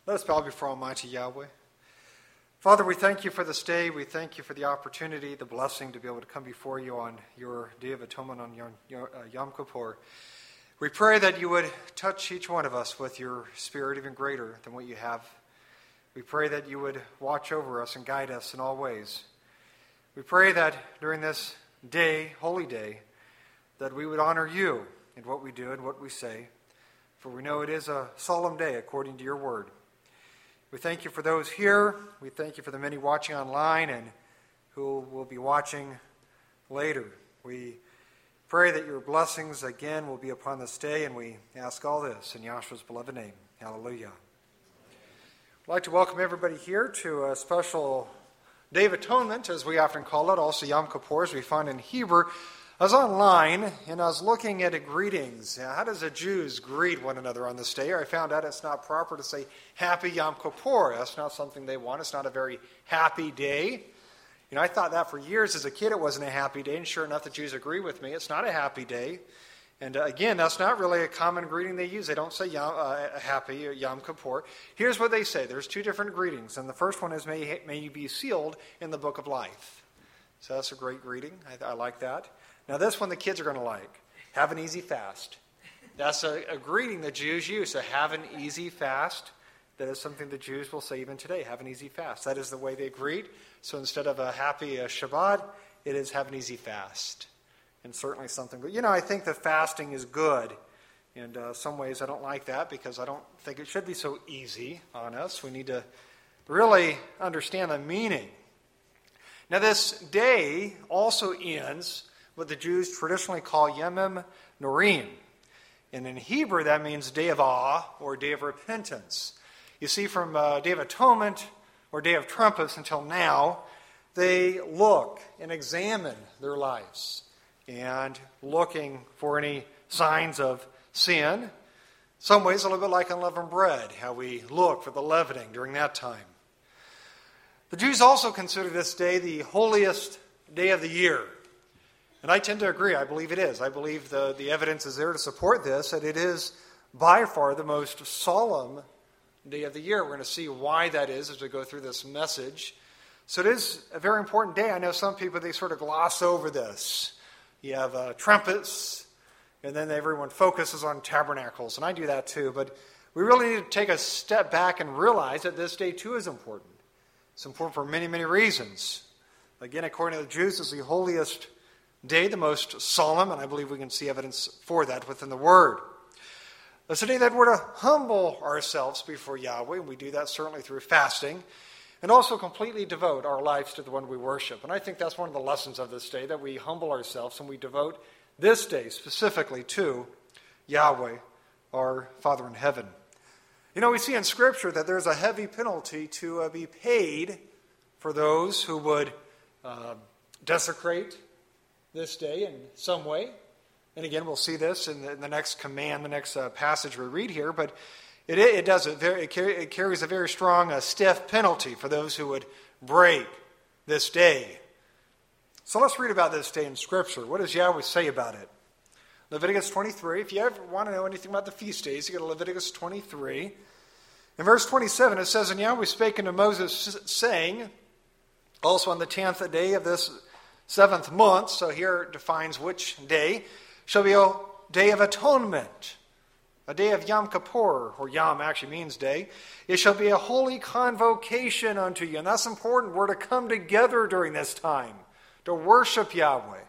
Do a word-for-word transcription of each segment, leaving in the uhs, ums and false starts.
Let us bow before Almighty Yahweh. Father, we thank you for this day. We thank you for the opportunity, the blessing to be able to come before you on your Day of Atonement, on your, your, uh, Yom Kippur. We pray that you would touch each one of us with your Spirit even greater than what you have. We pray that you would watch over us and guide us in all ways. We pray that during this day, holy day, that we would honor you in what we do and what we say, for we know it is a solemn day according to your word. We thank you for those here. We thank you for the many watching online and who will be watching later. We pray that your blessings again will be upon this day, and we ask all this in Yahshua's beloved name. Hallelujah. I'd like to welcome everybody here to a special Day of Atonement, as we often call it, also Yom Kippur, as we find in Hebrew. I was online, and I was looking at greetings. How does the Jews greet one another on this day? I found out it's not proper to say Happy Yom Kippur. That's not something they want. It's not a very happy day. You know, I thought that for years as a kid it wasn't a happy day, and sure enough, the Jews agree with me. It's not a happy day. And uh, again, that's not really a common greeting they use. They don't say Yom, uh, Happy Yom Kippur. Here's what they say. There's two different greetings, and the first one is, May, may you be sealed in the book of life. So that's a great greeting. I, I like that. Now this one the kids are going to like. Have an easy fast. That's a, a greeting the Jews use. So have an easy fast. That is something the Jews will say even today. Have an easy fast. That is the way they greet. So instead of a happy uh, Shabbat, it is have an easy fast. And certainly something. But you know, I think that fasting is good. And uh, some ways I don't like that because I don't think it should be so easy on us. We need to really understand the meaning. Now this day also ends what the Jews traditionally call Yemim Norim. And in Hebrew, that means day of awe or day of repentance. You see, from uh, Day of Atonement or Day of Trumpets until now, they look and examine their lives and looking for any signs of sin. Some ways a little bit like unleavened bread, how we look for the leavening during that time. The Jews also consider this day the holiest day of the year. And I tend to agree. I believe it is. I believe the, the evidence is there to support this, that it is by far the most solemn day of the year. We're going to see why that is as we go through this message. So it is a very important day. I know some people, they sort of gloss over this. You have uh, trumpets, and then everyone focuses on tabernacles, and I do that too. But we really need to take a step back and realize that this day too is important. It's important for many, many reasons. Again, according to the Jews, it's the holiest day, the most solemn, and I believe we can see evidence for that within the Word. It's a day that we're to humble ourselves before Yahweh, and we do that certainly through fasting, and also completely devote our lives to the one we worship. And I think that's one of the lessons of this day, that we humble ourselves and we devote this day specifically to Yahweh, our Father in heaven. You know, we see in Scripture that there's a heavy penalty to uh, be paid for those who would uh, desecrate this day in some way. And again, we'll see this in the, in the next command, the next uh, passage we read here. But it, it does it, very, it, carry, it carries a very strong, uh, stiff penalty for those who would break this day. So let's read about this day in Scripture. What does Yahweh say about it? Leviticus twenty-three. If you ever want to know anything about the feast days, you go to Leviticus twenty-three. In verse twenty-seven, it says, And Yahweh spake unto Moses, saying, also on the tenth day of this seventh month, so here it defines which day, shall be a day of atonement, a day of Yom Kippur, or Yom actually means day. It shall be a holy convocation unto you. And that's important. We're to come together during this time to worship Yahweh.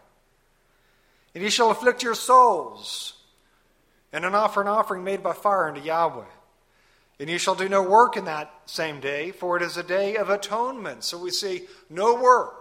And ye shall afflict your souls, and an offer an offering made by fire unto Yahweh. And ye shall do no work in that same day, for it is a day of atonement. So we see no work,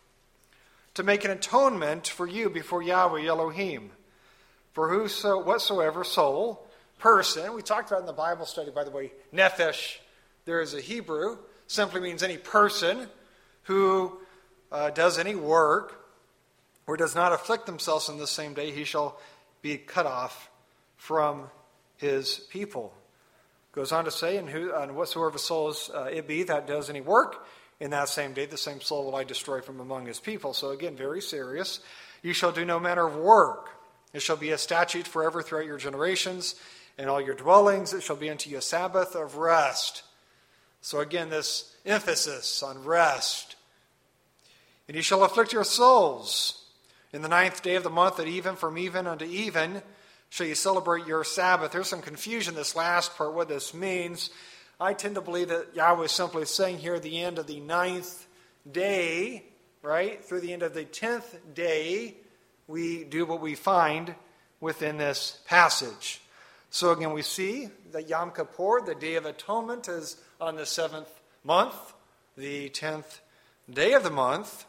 to make an atonement for you before Yahweh Elohim. For whoso, whatsoever soul, person, we talked about in the Bible study, by the way, nephesh, there is a Hebrew, simply means any person who uh, does any work or does not afflict themselves in the same day, he shall be cut off from his people. Goes on to say, and, who, and whatsoever soul is, uh, it be that does any work, in that same day, the same soul will I destroy from among his people. So again, very serious. You shall do no manner of work. It shall be a statute forever throughout your generations, and all your dwellings. It shall be unto you a Sabbath of rest. So again, this emphasis on rest. And ye shall afflict your souls. In the ninth day of the month at even, from even unto even, shall you celebrate your Sabbath. There's some confusion, this last part, what this means. I tend to believe that Yahweh is simply saying here at the end of the ninth day, right, through the end of the tenth day, we do what we find within this passage. So again, we see that Yom Kippur, the Day of Atonement, is on the seventh month. The tenth day of the month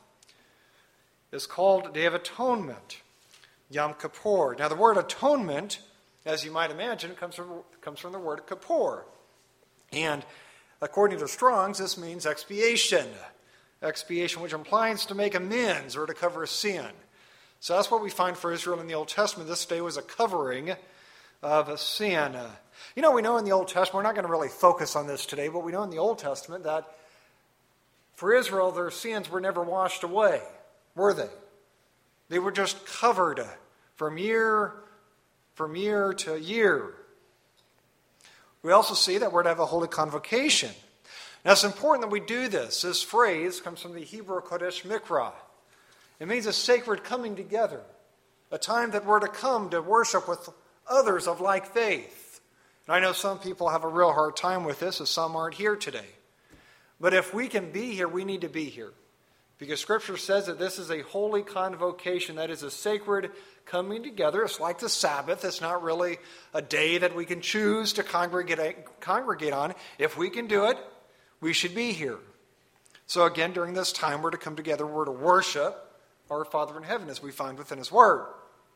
is called Day of Atonement, Yom Kippur. Now the word atonement, as you might imagine, comes from, comes from the word Kippur. And according to Strong's, this means expiation. Expiation, which implies to make amends or to cover a sin. So that's what we find for Israel in the Old Testament. This day was a covering of a sin. Uh, you know, we know in the Old Testament, we're not going to really focus on this today, but we know in the Old Testament that for Israel, their sins were never washed away, were they? They were just covered from year, from year to year. We also see that we're to have a holy convocation. Now, it's important that we do this. This phrase comes from the Hebrew Kodesh Mikra. It means a sacred coming together, a time that we're to come to worship with others of like faith. And I know some people have a real hard time with this, as some aren't here today. But if we can be here, we need to be here. Because Scripture says that this is a holy convocation, that is a sacred coming together. It's like the Sabbath. It's not really a day that we can choose to congregate, congregate on. If we can do it, we should be here. So again, during this time, we're to come together. We're to worship our Father in heaven, as we find within His Word.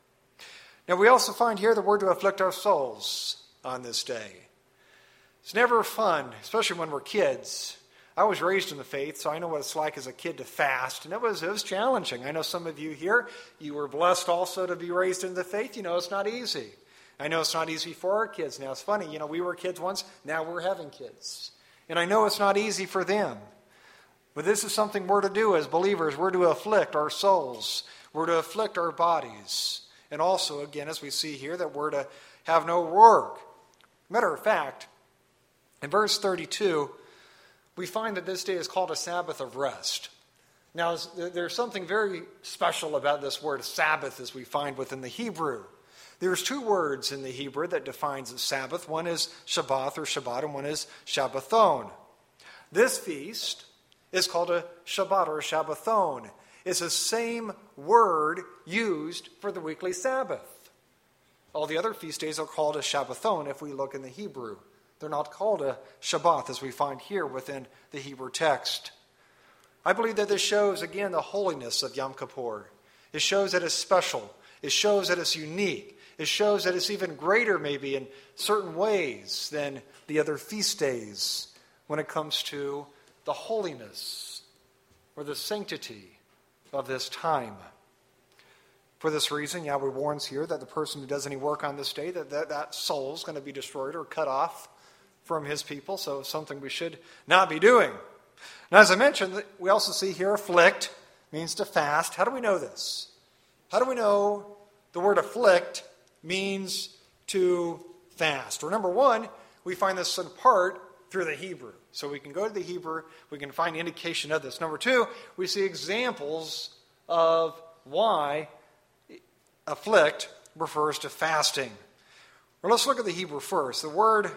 Now, we also find here that we're to afflict our souls on this day. It's never fun, especially when we're kids. I was raised in the faith, so I know what it's like as a kid to fast, and it was it was challenging. I know some of you here, you were blessed also to be raised in the faith. You know it's not easy. I know it's not easy for our kids. Now, it's funny, you know, we were kids once, now we're having kids. And I know it's not easy for them. But this is something we're to do as believers. We're to afflict our souls. We're to afflict our bodies. And also, again, as we see here, that we're to have no work. Matter of fact, in verse thirty-two, we find that this day is called a Sabbath of rest. Now, there's something very special about this word Sabbath, as we find within the Hebrew. There's two words in the Hebrew that defines a Sabbath. One is Shabbat or Shabbat, and one is Shabbathon. This feast is called a Shabbat or a Shabbathon. It's the same word used for the weekly Sabbath. All the other feast days are called a Shabbathon if we look in the Hebrew. They're not called a Shabbat as we find here within the Hebrew text. I believe that this shows, again, the holiness of Yom Kippur. It shows that it's special. It shows that it's unique. It shows that it's even greater maybe in certain ways than the other feast days when it comes to the holiness or the sanctity of this time. For this reason, Yahweh warns here that the person who does any work on this day, that that, that soul is going to be destroyed or cut off from his people, so something we should not be doing. Now, as I mentioned, we also see here afflict means to fast. How do we know this? How do we know the word afflict means to fast? Well, number one, we find this in part through the Hebrew. So we can go to the Hebrew, we can find indication of this. Number two, we see examples of why afflict refers to fasting. Well, let's look at the Hebrew first. The word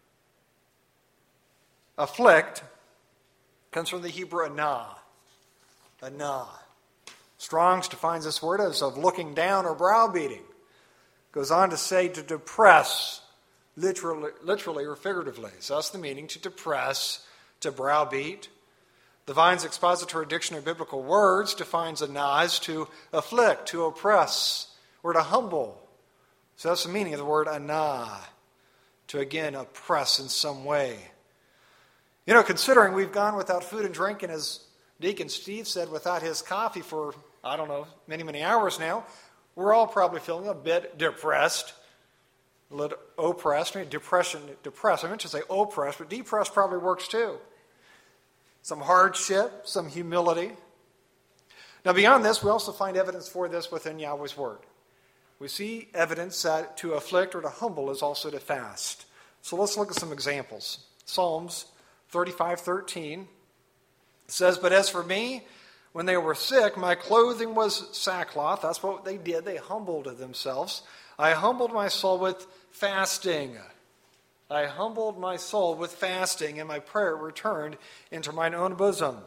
afflict comes from the Hebrew anah. Anah. Strong's defines this word as of looking down or browbeating. Goes on to say to depress, literally, literally or figuratively. So that's the meaning, to depress, to browbeat. The Vine's Expository Dictionary of Biblical Words defines anah as to afflict, to oppress, or to humble. So that's the meaning of the word anah, to again oppress in some way. You know, considering we've gone without food and drink, and as Deacon Steve said, without his coffee for, I don't know, many, many hours now, we're all probably feeling a bit depressed, a little oppressed. I mean, depression, depressed. I meant to say oppressed, but depressed probably works too. Some hardship, some humility. Now, beyond this, we also find evidence for this within Yahweh's Word. We see evidence that to afflict or to humble is also to fast. So let's look at some examples. Psalms thirty-five thirteen. It says, "But as for me, when they were sick, my clothing was sackcloth." That's what they did. They humbled themselves. "I humbled my soul with fasting. I humbled my soul with fasting, and my prayer returned into mine own bosom."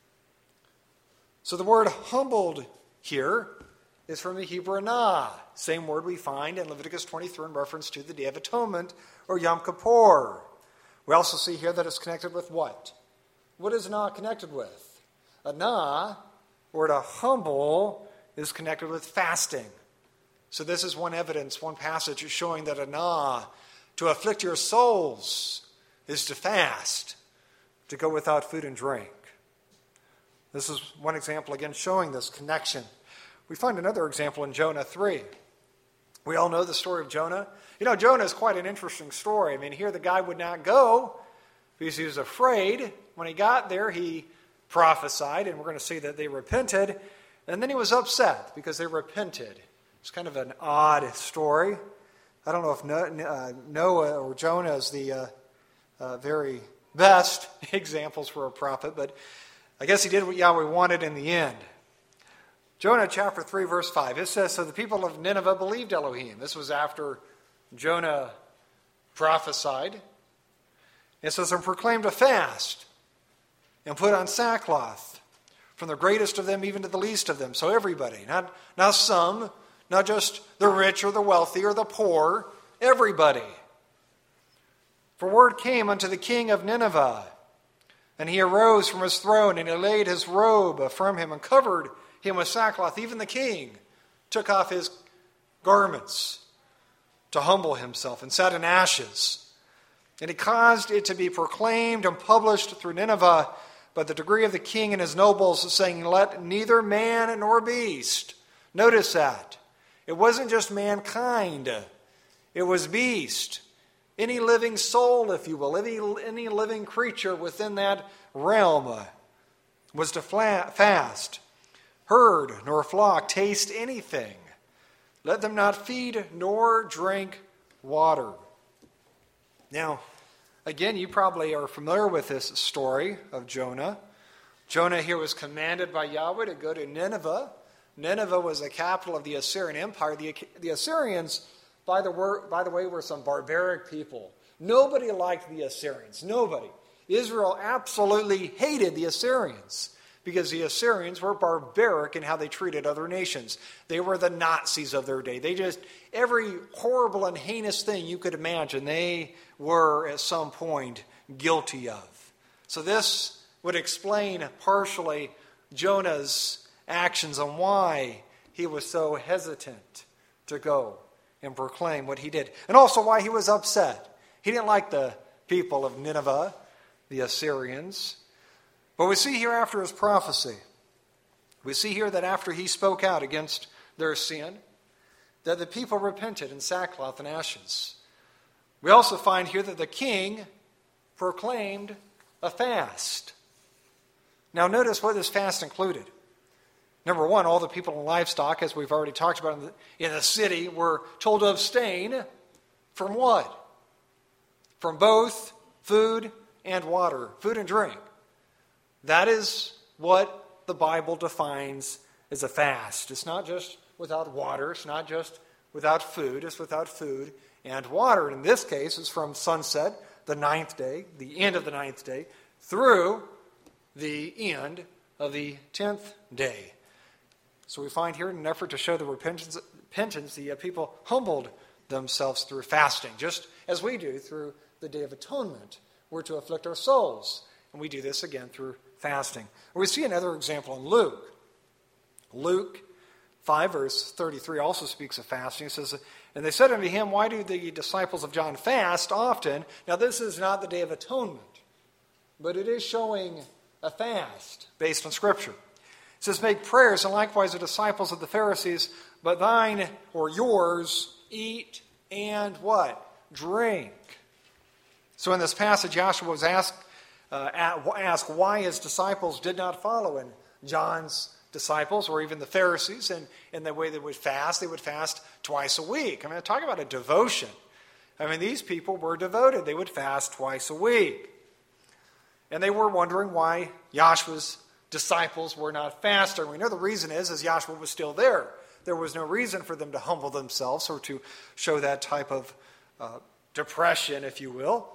So the word humbled here is from the Hebrew anah, same word we find in Leviticus twenty-three in reference to the Day of Atonement, or Yom Kippur. We also see here that it's connected with what? What is anah connected with? Anah, or to humble, is connected with fasting. So this is one evidence, one passage showing that anah, to afflict your souls, is to fast, to go without food and drink. This is one example, again, showing this connection. We find another example in Jonah three. We all know the story of Jonah. You know, Jonah is quite an interesting story. I mean, here the guy would not go because he was afraid. When he got there, he prophesied, and we're going to see that they repented. And then he was upset because they repented. It's kind of an odd story. I don't know if Noah or Jonah is the uh, uh, very best examples for a prophet, but I guess he did what Yahweh wanted in the end. Jonah chapter three, verse five, it says, "So the people of Nineveh believed Elohim." This was after Jonah prophesied. It says, "And proclaimed a fast, and put on sackcloth, from the greatest of them even to the least of them." So everybody, not, not some, not just the rich or the wealthy or the poor, everybody. "For word came unto the king of Nineveh, and he arose from his throne, and he laid his robe from him, and covered him with sackcloth." Even the king took off his garments to humble himself, and sat in ashes. "And he caused it to be proclaimed and published through Nineveh by the decree of the king and his nobles, saying, Let neither man nor beast." Notice that. It wasn't just mankind. It was beast. Any living soul, if you will, any, any living creature within that realm was to fast. "Herd nor flock taste anything. Let them not feed nor drink water." Now, again, you probably are familiar with this story of Jonah. Jonah here was commanded by Yahweh to go to Nineveh. Nineveh was the capital of the Assyrian Empire. The, the Assyrians, by the, word, by the way, were some barbaric people. Nobody liked the Assyrians. Nobody. Israel absolutely hated the Assyrians because the Assyrians were barbaric in how they treated other nations. They were the Nazis of their day. They just, every horrible and heinous thing you could imagine, they were at some point guilty of. So this would explain partially Jonah's actions and why he was so hesitant to go and proclaim what he did. And also why he was upset. He didn't like the people of Nineveh, the Assyrians. But we see here after his prophecy, we see here that after he spoke out against their sin, that the people repented in sackcloth and ashes. We also find here that the king proclaimed a fast. Now notice what this fast included. Number one, all the people and livestock, as we've already talked about in the, in the city, were told to abstain from what? From both food and water, food and drink. That is what the Bible defines as a fast. It's not just without water. It's not just without food. It's without food and water. In this case, it's from sunset, the ninth day, the end of the ninth day, through the end of the tenth day. So we find here in an effort to show the repentance, repentance the people humbled themselves through fasting, just as we do through the Day of Atonement. We're to afflict our souls. And we do this again through fasting. We see another example in Luke. Luke five, verse thirty-three also speaks of fasting. It says, "And they said unto him, Why do the disciples of John fast often?" Now this is not the Day of Atonement, but it is showing a fast based on Scripture. It says, "Make prayers, and likewise the disciples of the Pharisees, but thine," or yours, "eat and" what? "Drink." So in this passage, Joshua was asked, uh, asked why his disciples did not follow in John's disciples or even the Pharisees and in the way they would fast. They would fast twice a week. I mean, talk about a devotion. I mean, these people were devoted. They would fast twice a week. And they were wondering why Joshua's disciples were not fasting. We know the reason is, is Joshua was still there. There was no reason for them to humble themselves or to show that type of uh, depression, if you will.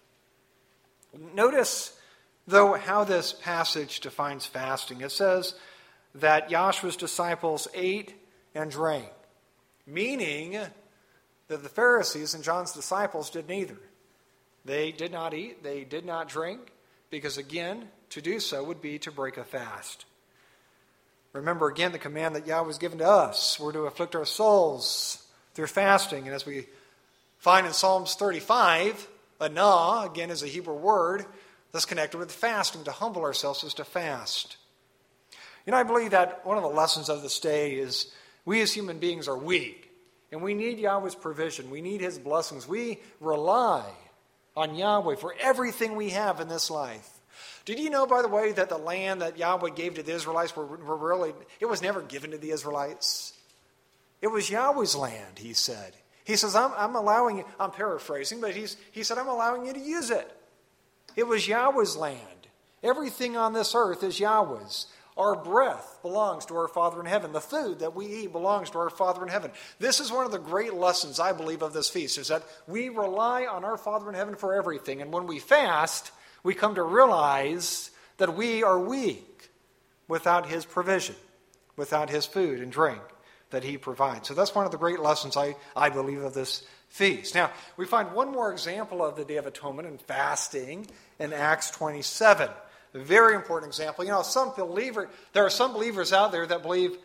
Notice, though, how this passage defines fasting. It says that Joshua's disciples ate and drank, meaning that the Pharisees and John's disciples did neither. They did not eat, they did not drink, because again, to do so would be to break a fast. Remember again the command that Yahweh has given to us. We're to afflict our souls through fasting. And as we find in Psalms thirty-five, anah, again, is a Hebrew word that's connected with fasting. To humble ourselves is to fast. You know, I believe that one of the lessons of this day is we as human beings are weak. And we need Yahweh's provision. We need His blessings. We rely on Yahweh for everything we have in this life. Did you know, by the way, that the land that Yahweh gave to the Israelites were, were really, it was never given to the Israelites? It was Yahweh's land, he said. He says, I'm, I'm allowing you, I'm paraphrasing, but he's, he said, I'm allowing you to use it. It was Yahweh's land. Everything on this earth is Yahweh's. Our breath belongs to our Father in heaven. The food that we eat belongs to our Father in heaven. This is one of the great lessons, I believe, of this feast, is that we rely on our Father in heaven for everything. And when we fast, we come to realize that we are weak without His provision, without His food and drink that He provides. So that's one of the great lessons, I, I believe, of this feast. Now, we find one more example of the Day of Atonement and fasting in Acts twenty-seven. A very important example. You know, some believer, there are some believers out there that believe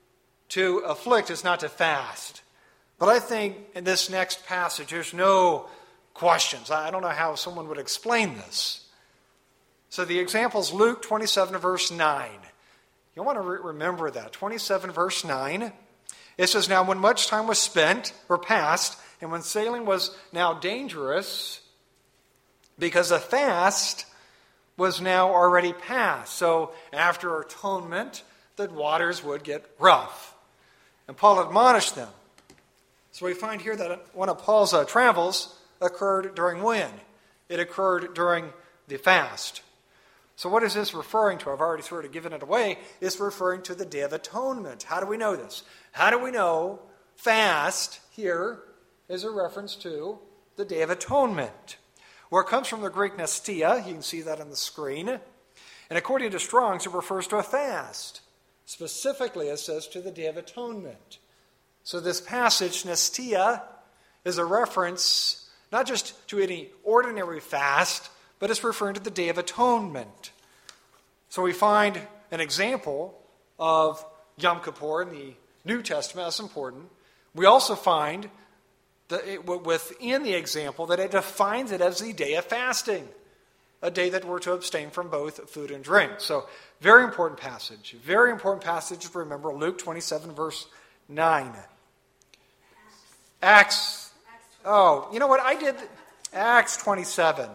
to afflict is not to fast. But I think in this next passage, there's no questions. I don't know how someone would explain this. So the example is Luke twenty-seven, verse nine. You want to re- remember that. twenty-seven, verse nine. It says, now when much time was spent, or passed, and when sailing was now dangerous, because a fast was now already past. So after atonement, the waters would get rough. And Paul admonished them. So we find here that one of Paul's uh, travels occurred during when? It occurred during the fast. So what is this referring to? I've already sort of given it away. It's referring to the Day of Atonement. How do we know this? How do we know fast here is a reference to the Day of Atonement? Well, it comes from the Greek nestia. You can see that on the screen. And according to Strong's, it refers to a fast. Specifically, it says to the Day of Atonement. So this passage, nestia, is a reference not just to any ordinary fast, but it's referring to the Day of Atonement. So we find an example of Yom Kippur in the New Testament. That's important. We also find that it, within the example that it defines it as the day of fasting, a day that we're to abstain from both food and drink. So very important passage. Very important passage to remember, Luke twenty-seven, verse nine. Acts. Oh, you know what? I did Acts twenty-seven.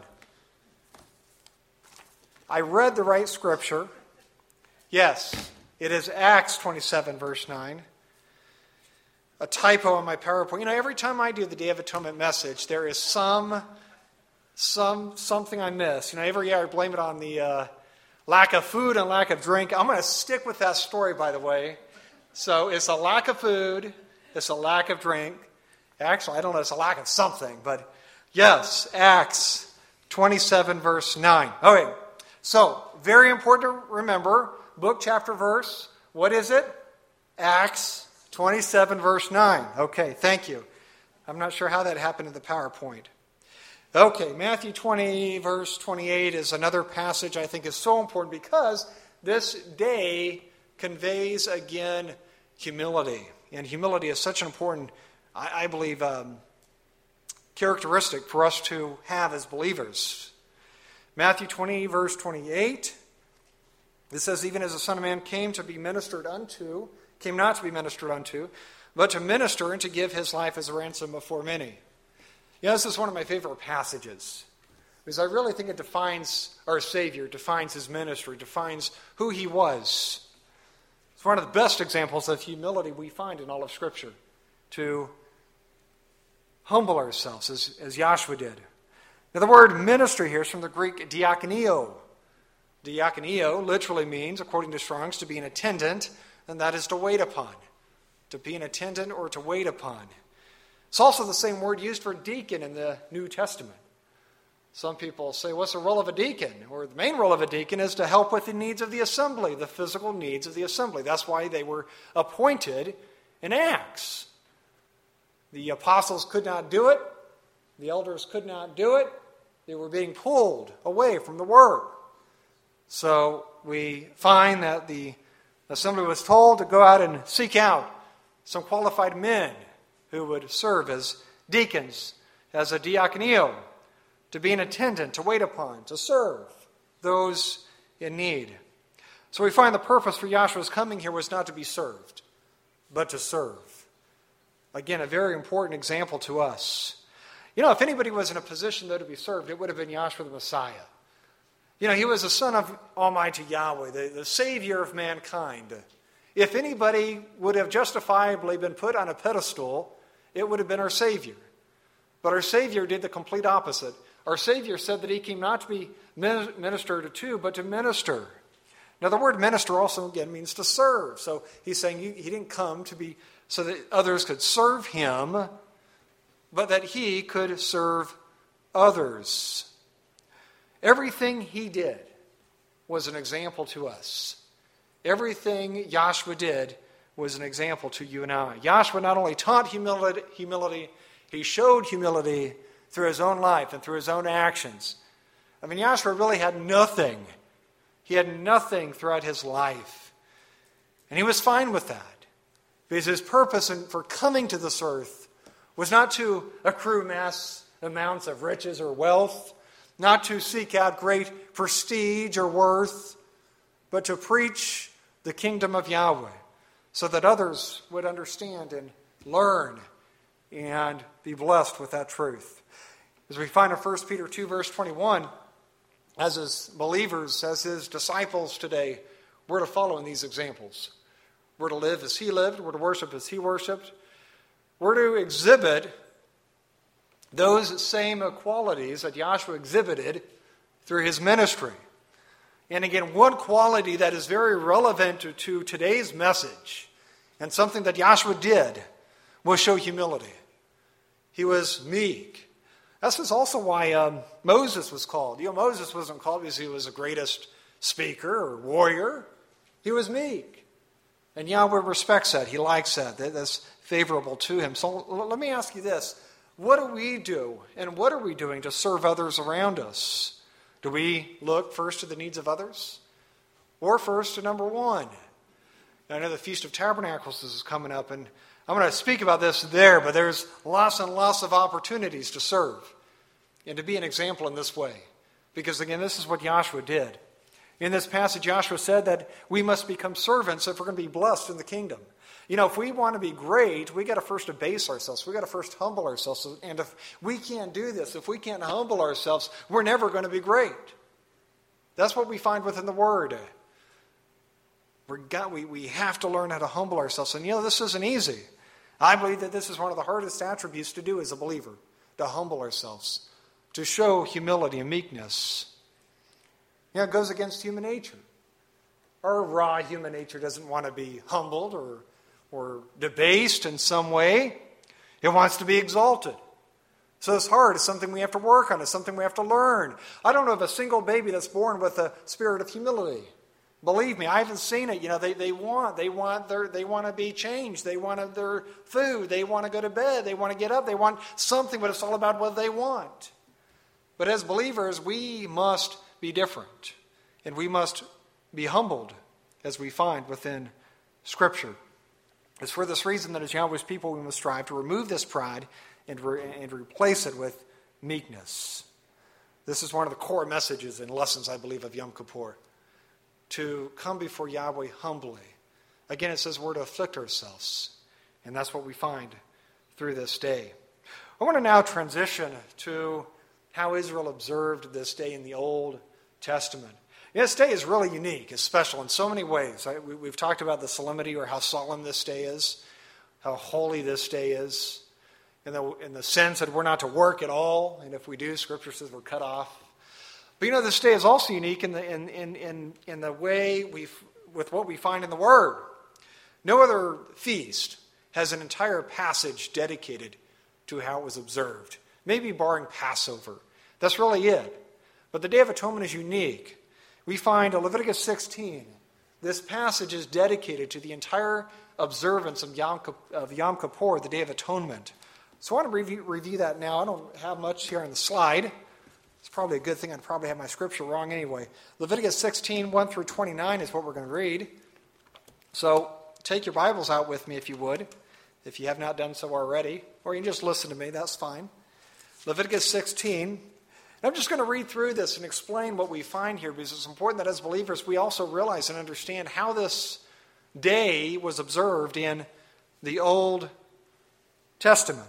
I read the right scripture. Yes, it is Acts twenty-seven, verse nine. A typo on my PowerPoint. You know, every time I do the Day of Atonement message, there is some, some something I miss. You know, every year I blame it on the uh, lack of food and lack of drink. I'm going to stick with that story, by the way. So it's a lack of food. It's a lack of drink. Actually, I don't know. It's a lack of something. But yes, Acts twenty-seven, verse nine. Okay. So, very important to remember, book, chapter, verse. What is it? Acts twenty-seven, verse nine. Okay, thank you. I'm not sure how that happened in the PowerPoint. Okay, Matthew twenty, verse twenty-eight is another passage I think is so important because this day conveys, again, humility. And humility is such an important, I, I believe, um, characteristic for us to have as believers. Matthew twenty, verse twenty-eight, it says, even as the Son of Man came to be ministered unto, came not to be ministered unto, but to minister and to give his life as a ransom for many. You know, this is one of my favorite passages, because I really think it defines our Savior, defines his ministry, defines who he was. It's one of the best examples of humility we find in all of Scripture, to humble ourselves as, as Joshua did. Now, the word ministry here is from the Greek diakonio. Diakoneo literally means, according to Strong's, to be an attendant, and that is to wait upon. To be an attendant or to wait upon. It's also the same word used for deacon in the New Testament. Some people say, what's the role of a deacon? Or the main role of a deacon is to help with the needs of the assembly, the physical needs of the assembly. That's why they were appointed in Acts. The apostles could not do it. The elders could not do it. They were being pulled away from the word. So we find that the assembly was told to go out and seek out some qualified men who would serve as deacons, as a diakoneo, to be an attendant, to wait upon, to serve those in need. So we find the purpose for Yahshua's coming here was not to be served, but to serve. Again, a very important example to us. You know, if anybody was in a position, though, to be served, it would have been Yahshua the Messiah. You know, he was the Son of Almighty Yahweh, the, the Savior of mankind. If anybody would have justifiably been put on a pedestal, it would have been our Savior. But our Savior did the complete opposite. Our Savior said that he came not to be ministered to, but to minister. Now, the word minister also, again, means to serve. So he's saying he didn't come to be so that others could serve him, but that he could serve others. Everything he did was an example to us. Everything Yahshua did was an example to you and I. Yahshua not only taught humility, humility, he showed humility through his own life and through his own actions. I mean, Yahshua really had nothing. He had nothing throughout his life. And he was fine with that. Because his purpose for coming to this earth was not to accrue mass amounts of riches or wealth, not to seek out great prestige or worth, but to preach the kingdom of Yahweh so that others would understand and learn and be blessed with that truth. As we find in First Peter two, verse twenty-one, as his believers, as his disciples today, we're to follow in these examples. We're to live as he lived. We're to worship as he worshiped. We're to exhibit those same qualities that Yahshua exhibited through his ministry. And again, one quality that is very relevant to, to today's message, and something that Yahshua did, was show humility. He was meek. This is also why um, Moses was called. You know, Moses wasn't called because he was the greatest speaker or warrior. He was meek. And Yahweh respects that. He likes that. That's favorable to him. So let me ask you this. What do we do, and what are we doing to serve others around us? Do we look first to the needs of others? Or first to number one? I know the Feast of Tabernacles is coming up, and I'm going to speak about this there, but there's lots and lots of opportunities to serve and to be an example in this way. Because again, this is what Yahshua did. In this passage, Yahshua said that we must become servants if we're going to be blessed in the kingdom. You know, if we want to be great, we got to first abase ourselves. We got to first humble ourselves. And if we can't do this, if we can't humble ourselves, we're never going to be great. That's what we find within the Word. We're got, we, we have to learn how to humble ourselves. And you know, this isn't easy. I believe that this is one of the hardest attributes to do as a believer, to humble ourselves, to show humility and meekness. You know, it goes against human nature. Our raw human nature doesn't want to be humbled or, or debased in some way. It wants to be exalted. So it's hard. It's something we have to work on. It's something we have to learn. I don't know of a single baby that's born with a spirit of humility. Believe me, I haven't seen it. You know, they, they want they want their they want to be changed. They want their food. They want to go to bed. They want to get up. They want something, but it's all about what they want. But as believers, we must be different. And we must be humbled, as we find within Scripture. It's for this reason that as Yahweh's people we must strive to remove this pride and, re- and replace it with meekness. This is one of the core messages and lessons, I believe, of Yom Kippur. To come before Yahweh humbly. Again, it says we're to afflict ourselves. And that's what we find through this day. I want to now transition to how Israel observed this day in the Old Testament. You know, this day is really unique. It's special in so many ways. Right? We, we've talked about the solemnity, or how solemn this day is, how holy this day is, in the, in the sense that we're not to work at all, and if we do, Scripture says we're cut off. But you know, this day is also unique in the in in in, in the way we with what we find in the Word. No other feast has an entire passage dedicated to how it was observed. Maybe barring Passover. That's really it. But the Day of Atonement is unique. We find in Leviticus sixteen, this passage is dedicated to the entire observance of Yom, of Yom Kippur, the Day of Atonement. So I want to review, review that now. I don't have much here on the slide. It's probably a good thing. I'd probably have my scripture wrong anyway. Leviticus sixteen, one through twenty-nine is what we're going to read. So take your Bibles out with me if you would, if you have not done so already. Or you can just listen to me. That's fine. Leviticus sixteen. I'm just going to read through this and explain what we find here, because it's important that as believers we also realize and understand how this day was observed in the Old Testament.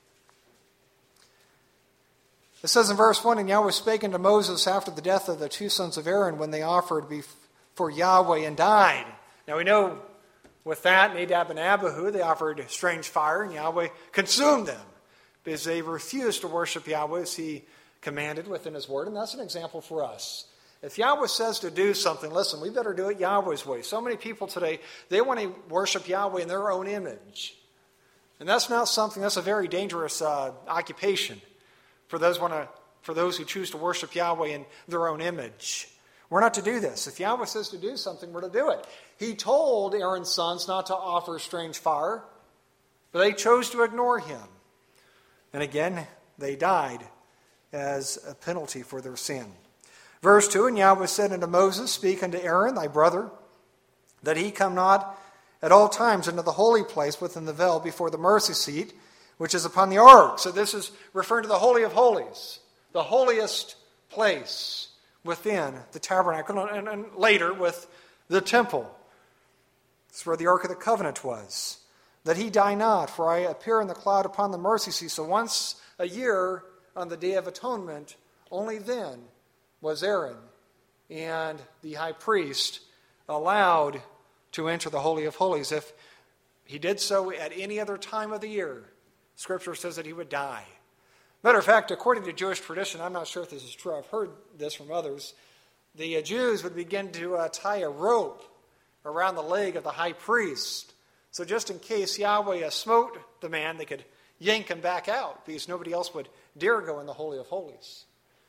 It says in verse one, "And Yahweh spake unto Moses after the death of the two sons of Aaron, when they offered before Yahweh and died." Now we know with that, Nadab and Abihu, they offered strange fire, and Yahweh consumed them, because they refused to worship Yahweh as he commanded within his word. And that's an example for us. If Yahweh says to do something, listen, we better do it Yahweh's way. So many people today, they want to worship Yahweh in their own image. And that's not something, that's a very dangerous uh, occupation for those want to, for those who choose to worship Yahweh in their own image. We're not to do this. If Yahweh says to do something, we're to do it. He told Aaron's sons not to offer strange fire, but they chose to ignore him. And again, they died as a penalty for their sin. Verse two, "And Yahweh said unto Moses, Speak unto Aaron thy brother, that he come not at all times into the holy place within the veil before the mercy seat, which is upon the ark." So this is referring to the Holy of Holies, the holiest place within the tabernacle, and, and later with the temple. It's where the Ark of the Covenant was. "That he die not, for I appear in the cloud upon the mercy seat." So once a year on the Day of Atonement, only then was Aaron and the high priest allowed to enter the Holy of Holies. If he did so at any other time of the year, Scripture says that he would die. Matter of fact, according to Jewish tradition, I'm not sure if this is true, I've heard this from others, the uh, Jews would begin to uh, tie a rope around the leg of the high priest. So just in case Yahweh uh, smote the man, they could yank him back out, because nobody else would dare go in the Holy of Holies.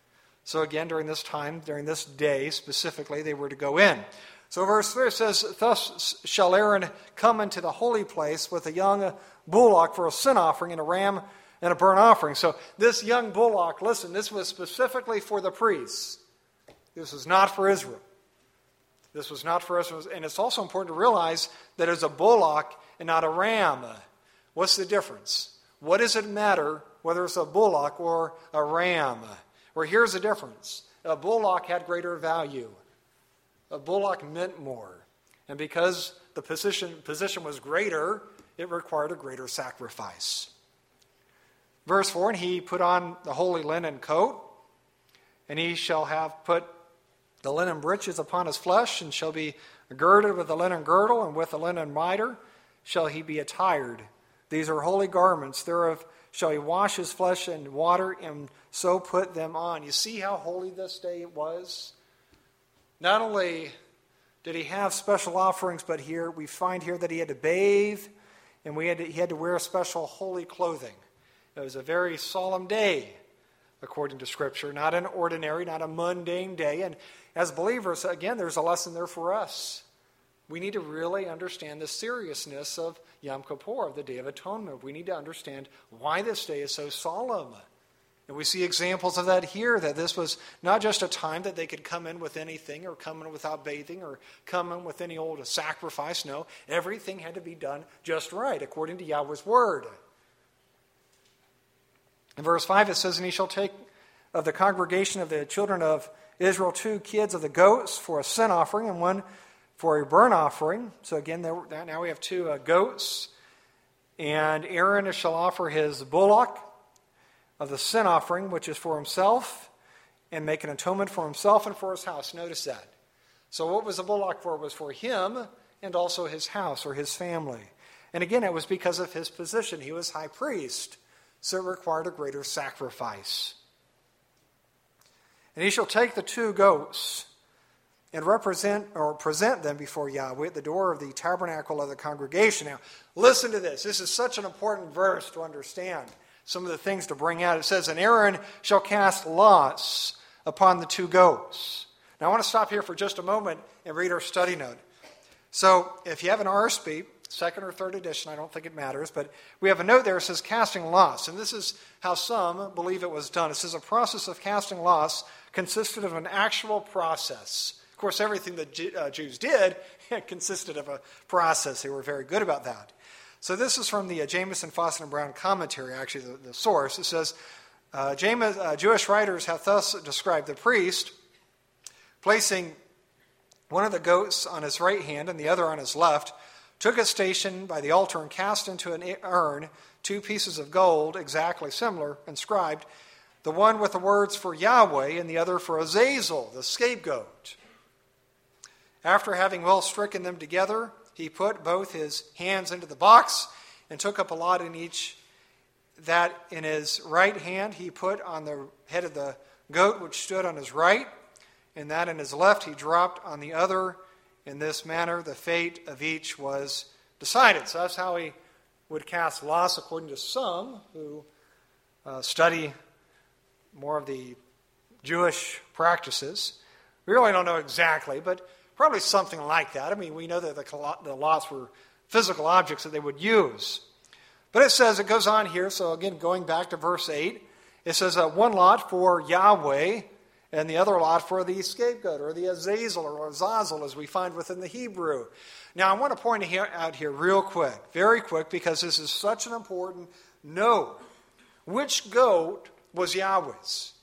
So again, during this time, during this day specifically, they were to go in. So verse three says, "Thus shall Aaron come into the holy place with a young bullock for a sin offering, and a ram and a burnt offering." So this young bullock, listen, this was specifically for the priests. This was not for Israel. This was not for Israel. And it's also important to realize that it's a bullock and not a ram. What's the difference? What does it matter whether it's a bullock or a ram? Well, here's the difference. A bullock had greater value. A bullock meant more. And because the position, position was greater, it required a greater sacrifice. Verse four, "And he put on the holy linen coat, and he shall have put the linen breeches upon his flesh, and shall be girded with the linen girdle, and with the linen mitre shall he be attired. These are holy garments. Thereof shall he wash his flesh in water, and so put them on." You see how holy this day was? Not only did he have special offerings, but here we find here that he had to bathe, and we had to, he had to wear special holy clothing. It was a very solemn day, according to Scripture, not an ordinary, not a mundane day. And as believers, again, there's a lesson there for us. We need to really understand the seriousness of Yom Kippur, of the Day of Atonement. We need to understand why this day is so solemn. And we see examples of that here, that this was not just a time that they could come in with anything, or come in without bathing, or come in with any old sacrifice. No, everything had to be done just right, according to Yahweh's word. In verse five it says, "And he shall take of the congregation of the children of Israel two kids of the goats for a sin offering, and one for a burnt offering." So again, there, now we have two uh, goats. "And Aaron shall offer his bullock of the sin offering, which is for himself, and make an atonement for himself and for his house." Notice that. So what was the bullock for? It was for him and also his house or his family. And again, it was because of his position. He was high priest, so it required a greater sacrifice. And he shall take the two goats and represent or present them before Yahweh at the door of the tabernacle of the congregation. Now, listen to this. This is such an important verse to understand. Some of the things to bring out. It says, and Aaron shall cast lots upon the two goats. Now, I want to stop here for just a moment and read our study note. So, if you have an R S B, second or third edition, I don't think it matters, but we have a note there that says casting lots. And this is how some believe it was done. It says a process of casting lots consisted of an actual process. Of course, everything that uh, Jews did consisted of a process. They were very good about that. So this is from the uh, Jamieson, Fawcett, and Brown commentary, actually the, the source. It says, uh, James, uh, Jewish writers have thus described the priest placing one of the goats on his right hand and the other on his left, took his station by the altar and cast into an urn two pieces of gold exactly similar, inscribed, the one with the words for Yahweh and the other for Azazel, the scapegoat. After having well stricken them together, he put both his hands into the box and took up a lot in each. That in his right hand he put on the head of the goat which stood on his right, and that in his left he dropped on the other. In this manner the fate of each was decided. So that's how he would cast lots, according to some who uh, study more of the Jewish practices. We really don't know exactly, but probably something like that. I mean, we know that the, the lots were physical objects that they would use. But it says, it goes on here, so again, going back to verse eight, it says uh, one lot for Yahweh and the other lot for the scapegoat, or the Azazel, or Azazel, as we find within the Hebrew. Now, I want to point out here real quick, very quick, because this is such an important note. Which goat was Yahweh's?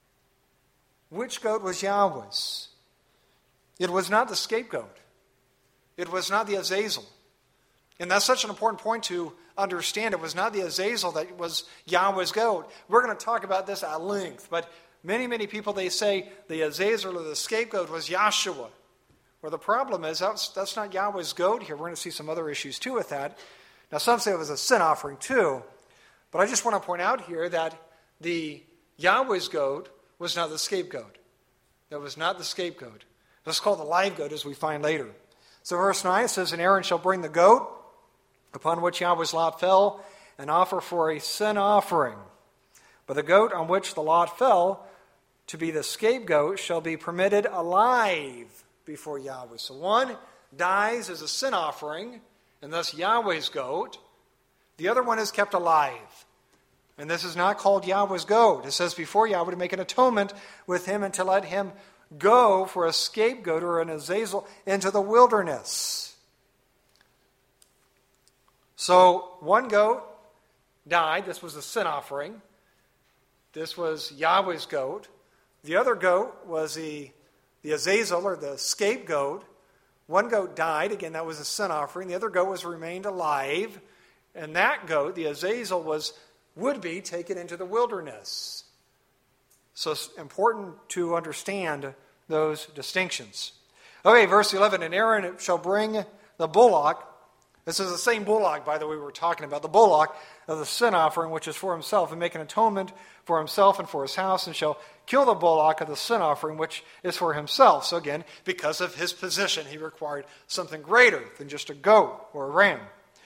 Which goat was Yahweh's? It was not the scapegoat. It was not the Azazel. And that's such an important point to understand. It was not the Azazel that was Yahweh's goat. We're going to talk about this at length. But many, many people, they say the Azazel or the scapegoat was Yahshua. Well, the problem is that's, that's not Yahweh's goat here. We're going to see some other issues too with that. Now, some say it was a sin offering too. But I just want to point out here that the Yahweh's goat was not the scapegoat. That was not the scapegoat. Let's call it the live goat, as we find later. So verse nine says, and Aaron shall bring the goat upon which Yahweh's lot fell and offer for a sin offering. But the goat on which the lot fell to be the scapegoat shall be permitted alive before Yahweh. So one dies as a sin offering, and thus Yahweh's goat. The other one is kept alive. And this is not called Yahweh's goat. It says before Yahweh to make an atonement with him and to let him go for a scapegoat or an Azazel into the wilderness. So one goat died. This was a sin offering. This was Yahweh's goat. The other goat was the, the Azazel or the scapegoat. One goat died. Again, that was a sin offering. The other goat was remained alive. And that goat, the Azazel, was would be taken into the wilderness. So it's important to understand those distinctions. Okay, verse eleven, and Aaron shall bring the bullock. This is the same bullock, by the way, we were talking about, the bullock of the sin offering, which is for himself, and make an atonement for himself and for his house, and shall kill the bullock of the sin offering, which is for himself. So again, because of his position, he required something greater than just a goat or a ram.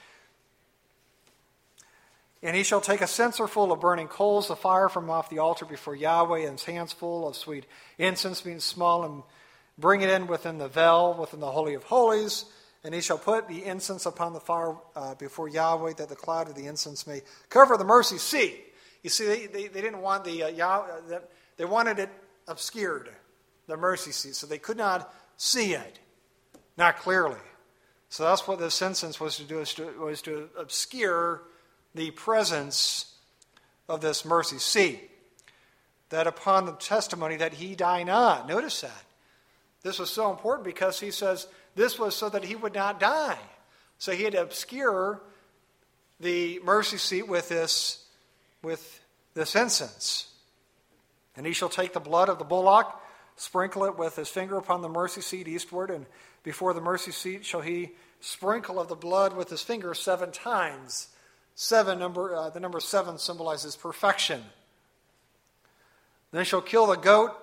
And he shall take a censer full of burning coals, the fire from off the altar before Yahweh, and his hands full of sweet incense, being small, and bring it in within the veil, within the Holy of Holies. And he shall put the incense upon the fire uh, before Yahweh, that the cloud of the incense may cover the mercy seat. You see, they, they, they didn't want the, uh, Yah, uh, they wanted it obscured, the mercy seat, so they could not see it, not clearly. So that's what this incense was to do, was to, was to obscure the presence of this mercy seat, that upon the testimony that he die not. Notice that. This was so important because he says this was so that he would not die. So he had to obscure the mercy seat with this, with this incense. And he shall take the blood of the bullock, sprinkle it with his finger upon the mercy seat eastward, and before the mercy seat shall he sprinkle of the blood with his finger seven times. Seven number, uh, the number seven symbolizes perfection. Then shall kill the goat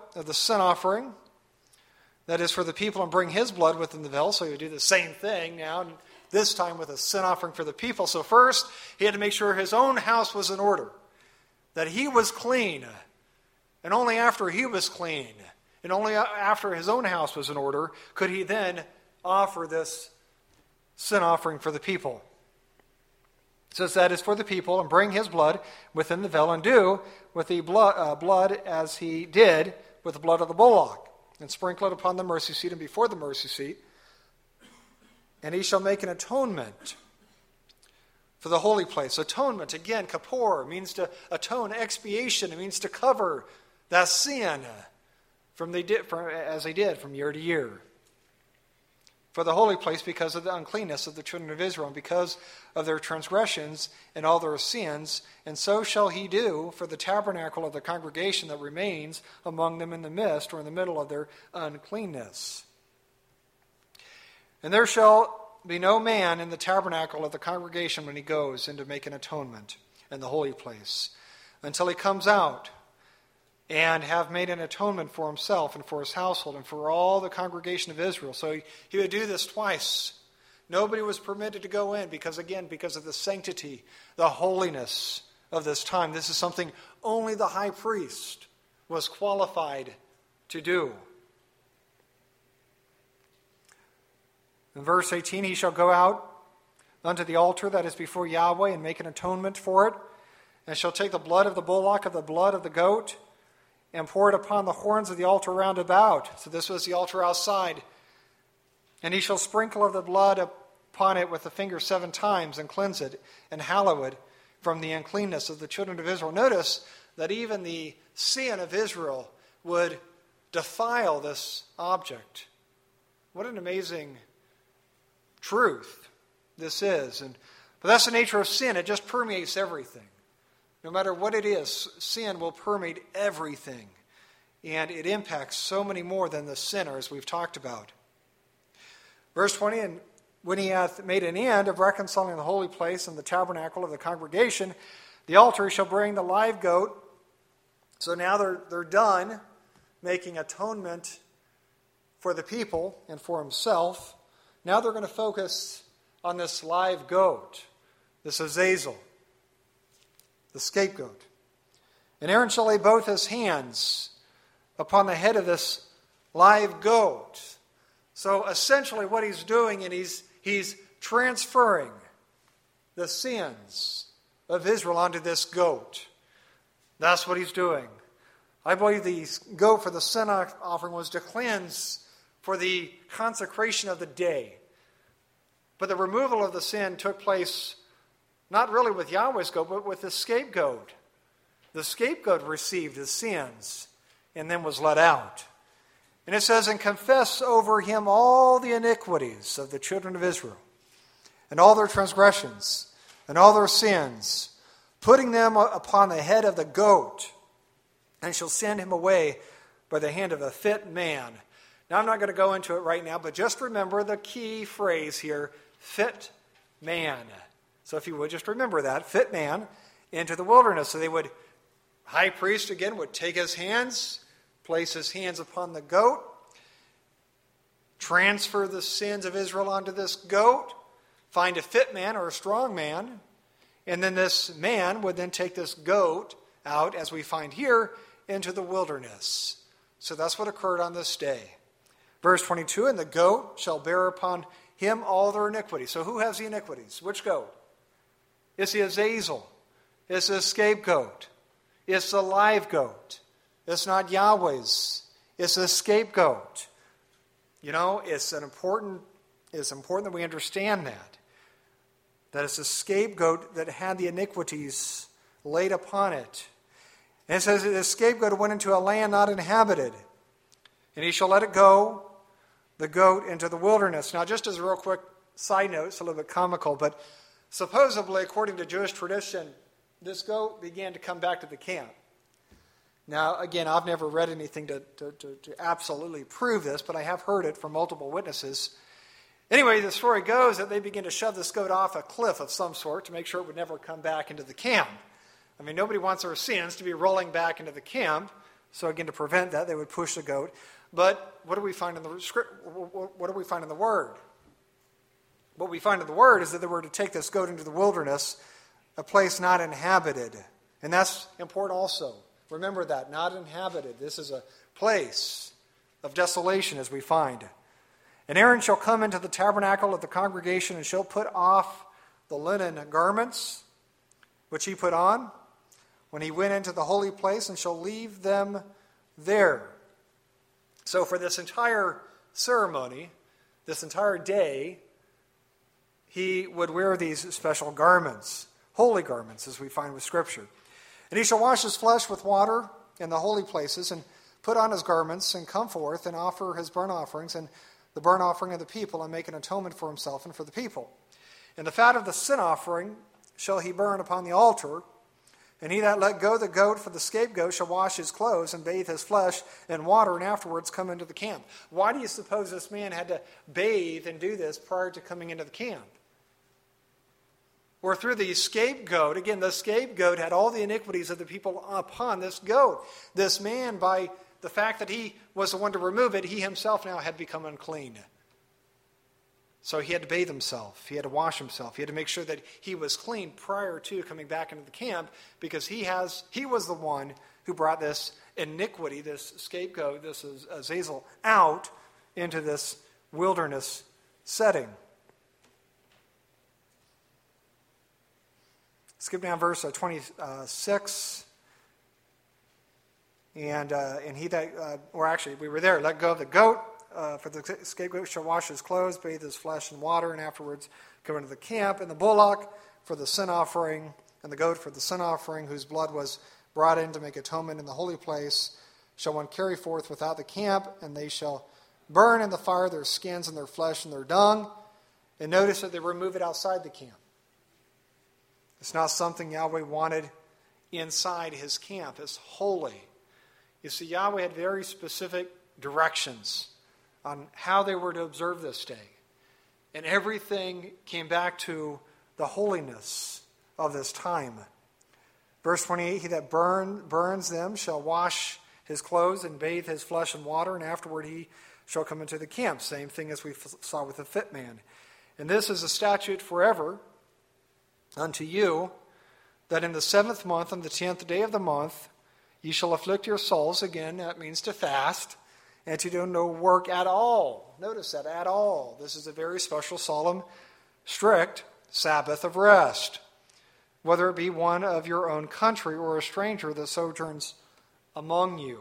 of the sin offering, that is for the people, and bring his blood within the veil. So he would do the same thing now, and this time with a sin offering for the people. So first, he had to make sure his own house was in order, that he was clean. And only after he was clean, and only after his own house was in order, could he then offer this sin offering for the people. It says that is for the people, and bring his blood within the veil, and do with the blood, uh, blood as he did with the blood of the bullock, and sprinkle it upon the mercy seat and before the mercy seat. And he shall make an atonement for the holy place. Atonement, again, kapor, means to atone, expiation. It means to cover that sin from they did, from, as they did from year to year. For the holy place, because of the uncleanness of the children of Israel, and because of their transgressions and all their sins. And so shall he do for the tabernacle of the congregation that remains among them in the midst, or in the middle of their uncleanness. And there shall be no man in the tabernacle of the congregation when he goes in to make an atonement in the holy place, until he comes out and have made an atonement for himself and for his household and for all the congregation of Israel. So he, he would do this twice. Nobody was permitted to go in because, again, because of the sanctity, the holiness of this time. This is something only the high priest was qualified to do. In verse eighteen, he shall go out unto the altar that is before Yahweh and make an atonement for it, and shall take the blood of the bullock, of the blood of the goat, and pour it upon the horns of the altar round about. So this was the altar outside. And he shall sprinkle of the blood upon it with the finger seven times, and cleanse it, and hallow it from the uncleanness of the children of Israel. Notice that even the sin of Israel would defile this object. What an amazing truth this is. And but that's the nature of sin. It just permeates everything. No matter what it is, sin will permeate everything. And it impacts so many more than the sinner, as we've talked about. Verse twenty, and when he hath made an end of reconciling the holy place and the tabernacle of the congregation, the altar shall bring the live goat. So now they're, they're done making atonement for the people and for himself. Now they're going to focus on this live goat, this Azazel, the scapegoat. And Aaron shall lay both his hands upon the head of this live goat. So essentially what he's doing, and he's, he's transferring the sins of Israel onto this goat. That's what he's doing. I believe the goat for the sin offering was to cleanse for the consecration of the day. But the removal of the sin took place not really with Yahweh's goat, but with the scapegoat. The scapegoat received his sins and then was let out. And it says, and confess over him all the iniquities of the children of Israel, and all their transgressions, and all their sins, putting them upon the head of the goat, and shall send him away by the hand of a fit man. Now I'm not going to go into it right now, but just remember the key phrase here, fit man. So if you would, just remember that, fit man into the wilderness. So they would, high priest again would take his hands, place his hands upon the goat, transfer the sins of Israel onto this goat, find a fit man or a strong man, and then this man would then take this goat out, as we find here, into the wilderness. So that's what occurred on this day. Verse twenty-two, and the goat shall bear upon him all their iniquities. So who has the iniquities? Which goat? It's the Azazel. It's the scapegoat. It's the live goat. It's not Yahweh's. It's the scapegoat. You know, it's an important, it's important that we understand that. That it's a scapegoat that had the iniquities laid upon it. And it says that the scapegoat went into a land not inhabited, and he shall let it go, the goat, into the wilderness. Now, just as a real quick side note, it's a little bit comical, but supposedly, according to Jewish tradition, this goat began to come back to the camp. Now, again, I've never read anything to, to, to, to absolutely prove this, but I have heard it from multiple witnesses. Anyway, the story goes that they began to shove this goat off a cliff of some sort to make sure it would never come back into the camp. I mean, nobody wants their sins to be rolling back into the camp, So again, to prevent that, they would push the goat. But what do we find in the script? What do we find in the Word? What we find in the Word is that they were to take this goat into the wilderness, a place not inhabited. And that's important also. Remember that, not inhabited. This is a place of desolation, as we find. And Aaron shall come into the tabernacle of the congregation and shall put off the linen garments which he put on when he went into the holy place, and shall leave them there. So for this entire ceremony, this entire day, he would wear these special garments, holy garments, as we find with Scripture. And he shall wash his flesh with water in the holy places, and put on his garments, and come forth, and offer his burnt offerings, and the burnt offering of the people, and make an atonement for himself and for the people. And the fat of the sin offering shall he burn upon the altar, and he that let go the goat for the scapegoat shall wash his clothes and bathe his flesh in water, and afterwards come into the camp. Why do you suppose this man had to bathe and do this prior to coming into the camp? Or through the scapegoat, again, the scapegoat had all the iniquities of the people upon this goat. This man, by the fact that he was the one to remove it, he himself now had become unclean. So he had to bathe himself. He had to wash himself. He had to make sure that he was clean prior to coming back into the camp, because he has he was the one who brought this iniquity, this scapegoat, this Azazel, out into this wilderness setting. Skip down verse twenty-six. And uh, and he that, uh, or actually, we were there, let go of the goat. Uh, for the scapegoat shall wash his clothes, bathe his flesh in water, and afterwards come into the camp. And the bullock for the sin offering, and the goat for the sin offering, whose blood was brought in to make atonement in the holy place, shall one carry forth without the camp, and they shall burn in the fire their skins and their flesh and their dung. And notice that they remove it outside the camp. It's not something Yahweh wanted inside his camp. It's holy. You see, Yahweh had very specific directions on how they were to observe this day. And everything came back to the holiness of this time. Verse twenty-eight, he that burn, burns them shall wash his clothes and bathe his flesh in water, and afterward he shall come into the camp. Same thing as we saw with the fit man. And this is a statute forever unto you, that in the seventh month, on the tenth day of the month, ye shall afflict your souls. Again, that means to fast, and to do no work at all. Notice that, at all. This is a very special, solemn, strict Sabbath of rest, whether it be one of your own country or a stranger that sojourns among you.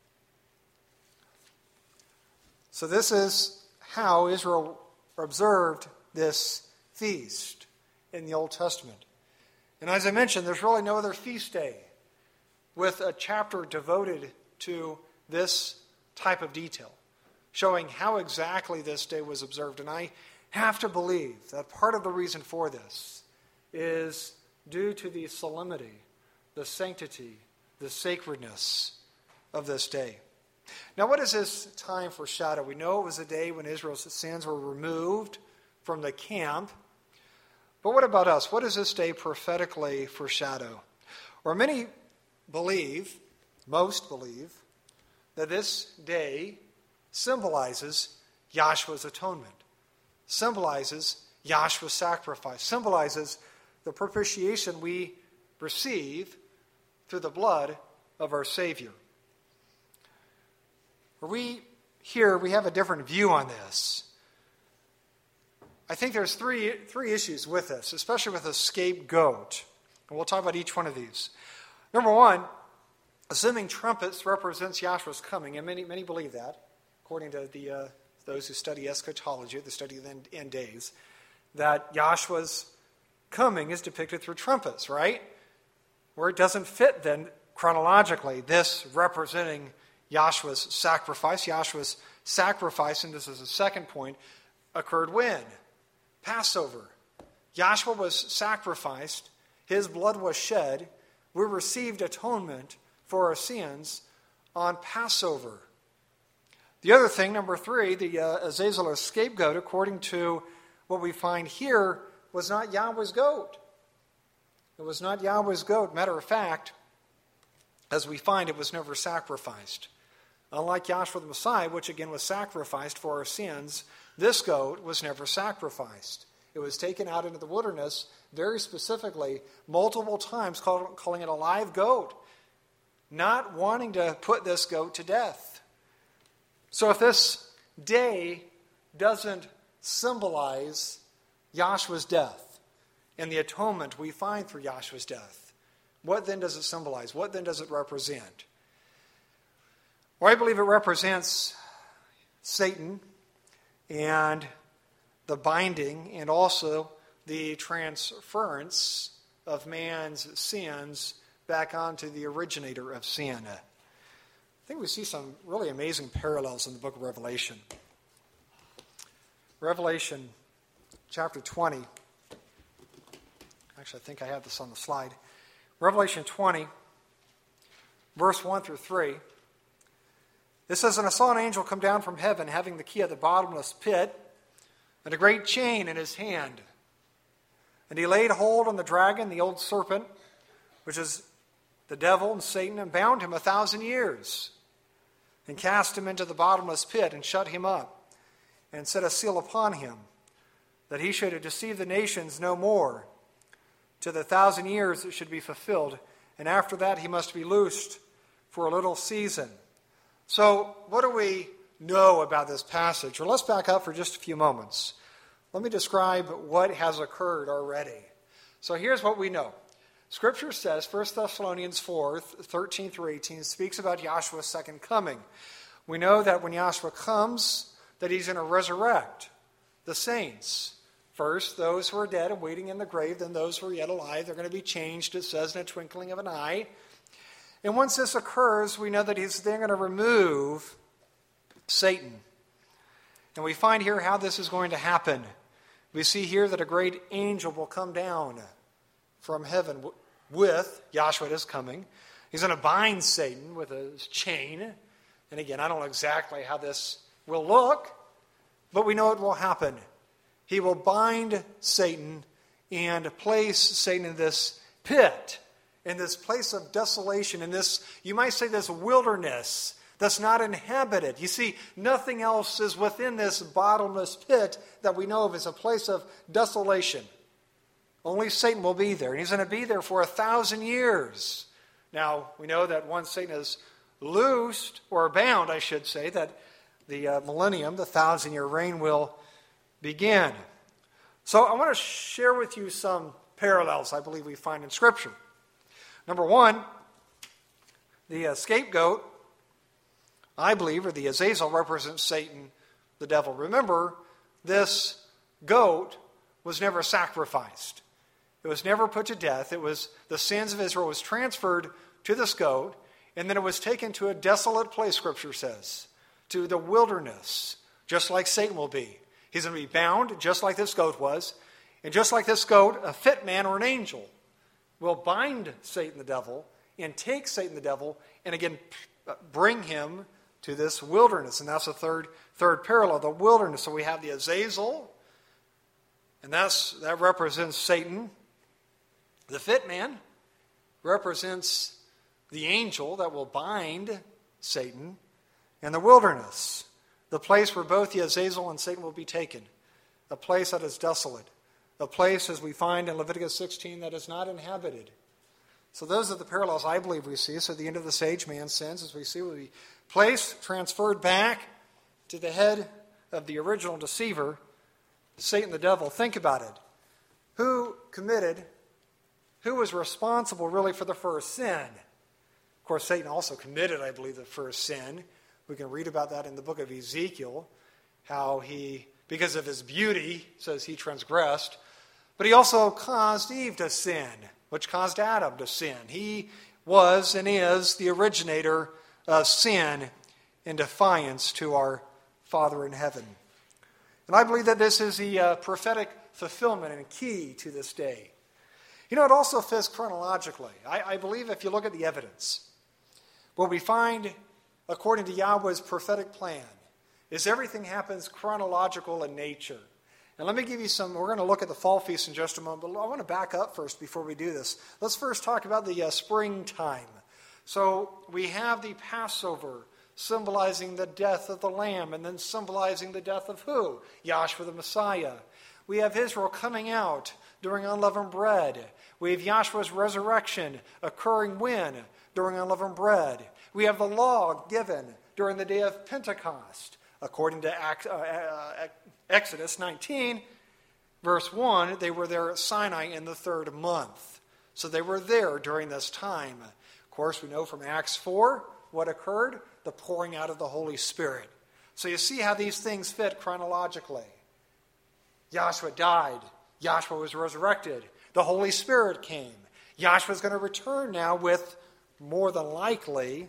So this is how Israel observed this feast in the Old Testament. And as I mentioned, there's really no other feast day with a chapter devoted to this type of detail, showing how exactly this day was observed. And I have to believe that part of the reason for this is due to the solemnity, the sanctity, the sacredness of this day. Now, what is this time foreshadow? We know it was a day when Israel's sins were removed from the camp. But what about us? What does this day prophetically foreshadow? Or many believe, most believe, that this day symbolizes Yahshua's atonement, symbolizes Yahshua's sacrifice, symbolizes the propitiation we receive through the blood of our Savior. We here, we have a different view on this. I think there's three, three issues with this, especially with a scapegoat. And we'll talk about each one of these. Number one, assuming trumpets represents Yahshua's coming, and many many believe that, according to the uh, those who study eschatology, the study of the end, end days, that Yahshua's coming is depicted through trumpets, right? Where it doesn't fit then chronologically, this representing Yahshua's sacrifice. Yahshua's sacrifice, and this is the second point, occurred when? Passover. Yahshua was sacrificed. His blood was shed. We received atonement for our sins on Passover. The other thing, number three, the uh, Azazel or scapegoat, according to what we find here, was not Yahweh's goat. It was not Yahweh's goat. Matter of fact, as we find, it was never sacrificed. Unlike Yahshua the Messiah, which again was sacrificed for our sins, this goat was never sacrificed. It was taken out into the wilderness very specifically, multiple times, call, calling it a live goat, not wanting to put this goat to death. So if this day doesn't symbolize Yahshua's death and the atonement we find through Yahshua's death, what then does it symbolize? What then does it represent? Well, I believe it represents Satan and the binding and also the transference of man's sins back onto the originator of sin. I think we see some really amazing parallels in the book of Revelation. Revelation chapter twenty. Actually, I think I have this on the slide. Revelation twenty, verse one through three. It says, "And I saw an angel come down from heaven, having the key of the bottomless pit, and a great chain in his hand. And he laid hold on the dragon, the old serpent, which is the devil and Satan, and bound him a thousand years, and cast him into the bottomless pit, and shut him up, and set a seal upon him, that he should deceive the nations no more, till the thousand years should be fulfilled. And after that he must be loosed for a little season." So, what do we know about this passage? Well, let's back up for just a few moments. Let me describe what has occurred already. So here's what we know. Scripture says, First Thessalonians four, thirteen through eighteen, speaks about Yahshua's second coming. We know that when Yahshua comes, that he's going to resurrect the saints. First, those who are dead and waiting in the grave, then those who are yet alive, they're going to be changed, it says, in a twinkling of an eye. And once this occurs, we know that he's then going to remove Satan. And we find here how this is going to happen. We see here that a great angel will come down from heaven with, Yahshua is coming. He's going to bind Satan with a chain. And again, I don't know exactly how this will look, but we know it will happen. He will bind Satan and place Satan in this pit, in this place of desolation, in this, you might say, this wilderness that's not inhabited. You see, nothing else is within this bottomless pit that we know of as a place of desolation. Only Satan will be there, and he's going to be there for a thousand years. Now, we know that once Satan is loosed, or bound, I should say, that the uh, millennium, the thousand-year reign, will begin. So I want to share with you some parallels I believe we find in Scripture. Number one, the uh, scapegoat, I believe, or the Azazel, represents Satan, the devil. Remember, this goat was never sacrificed. It was never put to death. It was the sins of Israel was transferred to this goat, and then it was taken to a desolate place, Scripture says, to the wilderness, just like Satan will be. He's going to be bound, just like this goat was, and just like this goat, a fit man or an angel will bind Satan the devil and take Satan the devil and again bring him to this wilderness. And that's the third third parallel, the wilderness. So we have the Azazel, and that's that represents Satan. The fit man represents the angel that will bind Satan. And the wilderness, the place where both the Azazel and Satan will be taken, a place that is desolate, a place, as we find in Leviticus sixteen, that is not inhabited. So those are the parallels I believe we see. So at the end of this age, man's sins, as we see, will be placed, transferred back to the head of the original deceiver, Satan the devil. Think about it. Who committed, who was responsible really for the first sin? Of course, Satan also committed, I believe, the first sin. We can read about that in the book of Ezekiel, how he, because of his beauty, says he transgressed. But he also caused Eve to sin, which caused Adam to sin. He was and is the originator of sin in defiance to our Father in heaven. And I believe that this is the uh, prophetic fulfillment and key to this day. You know, it also fits chronologically. I, I believe if you look at the evidence, what we find according to Yahweh's prophetic plan is everything happens chronological in nature. And let me give you some, we're going to look at the fall feast in just a moment, but I want to back up first before we do this. Let's first talk about the uh, springtime. So we have the Passover symbolizing the death of the Lamb, and then symbolizing the death of who? Yahshua the Messiah. We have Israel coming out during unleavened bread. We have Yahshua's resurrection occurring when? During unleavened bread. We have the law given during the day of Pentecost. According to Exodus nineteen, verse one, they were there at Sinai in the third month. So they were there during this time. Of course, we know from Acts four what occurred? The pouring out of the Holy Spirit. So you see how these things fit chronologically. Yahshua died. Yahshua was resurrected. The Holy Spirit came. Yahshua is going to return now with, more than likely,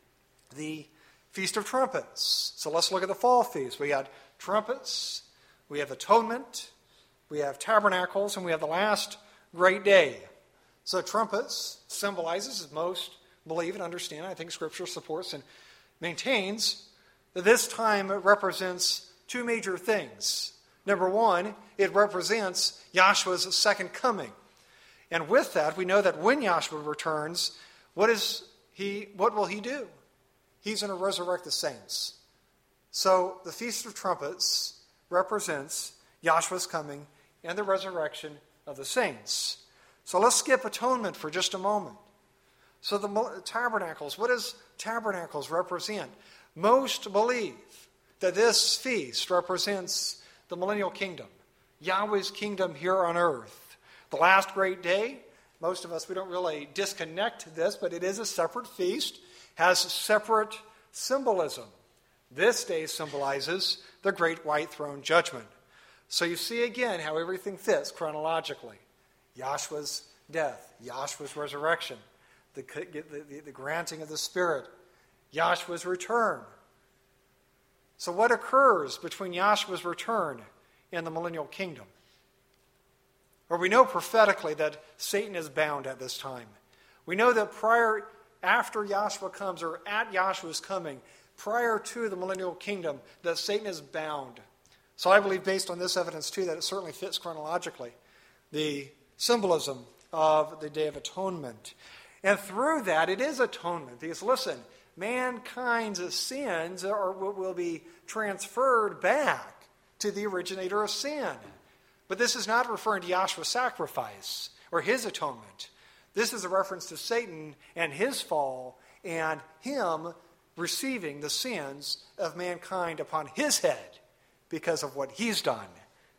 the Feast of Trumpets. So let's look at the fall feast. We got trumpets, we have atonement, we have tabernacles, and we have the last great day. So trumpets symbolizes, as most believe and understand, I think Scripture supports and maintains, that this time represents two major things. Number one, it represents Yahshua's second coming. And with that, we know that when Yahshua returns, what is he? What will he do? He's going to resurrect the saints. So the Feast of Trumpets represents Yahshua's coming and the resurrection of the saints. So let's skip atonement for just a moment. So the tabernacles, what does tabernacles represent? Most believe that this feast represents the millennial kingdom, Yahweh's kingdom here on earth. The last great day, most of us, we don't really disconnect this, but it is a separate feast, has separate symbolism. This day symbolizes the great white throne judgment. So you see again how everything fits chronologically. Yahshua's death, Yahshua's resurrection, the, the, the, the granting of the Spirit, Yahshua's return. So what occurs between Yahshua's return and the millennial kingdom? Or we know prophetically that Satan is bound at this time. We know that prior, after Yahshua comes, or at Yahshua's coming, prior to the millennial kingdom, that Satan is bound. So I believe, based on this evidence too, that it certainly fits chronologically the symbolism of the Day of Atonement. And through that, it is atonement. Because listen, mankind's sins are, will be transferred back to the originator of sin. But this is not referring to Yahshua's sacrifice or his atonement. This is a reference to Satan and his fall and him receiving the sins of mankind upon his head because of what he's done.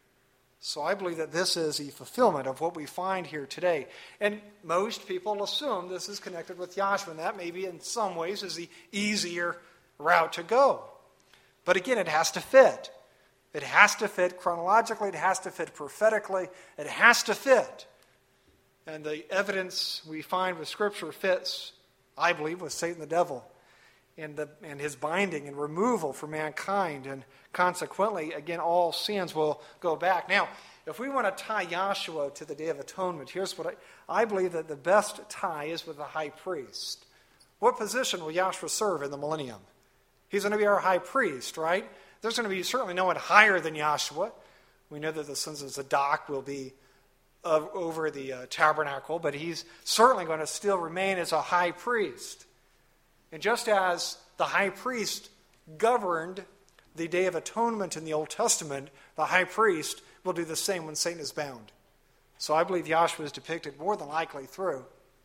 So I believe that this is the fulfillment of what we find here today. And most people assume this is connected with Yahshua, and that maybe in some ways is the easier route to go. But again, it has to fit. It has to fit chronologically. It has to fit prophetically. It has to fit. And the evidence we find with Scripture fits, I believe, with Satan the devil and, the, and his binding and removal for mankind. And consequently, again, all sins will go back. Now, if we want to tie Yahshua to the Day of Atonement, here's what I, I believe that the best tie is with the high priest. What position will Yahshua serve in the millennium? He's going to be our high priest, right? There's going to be certainly no one higher than Yahshua. We know that the sons of Zadok will be uh, over the uh, tabernacle, but he's certainly going to still remain as a high priest. And just as the high priest governed the Day of Atonement in the Old Testament, the high priest will do the same when Satan is bound. So I believe Yahshua is depicted more than likely through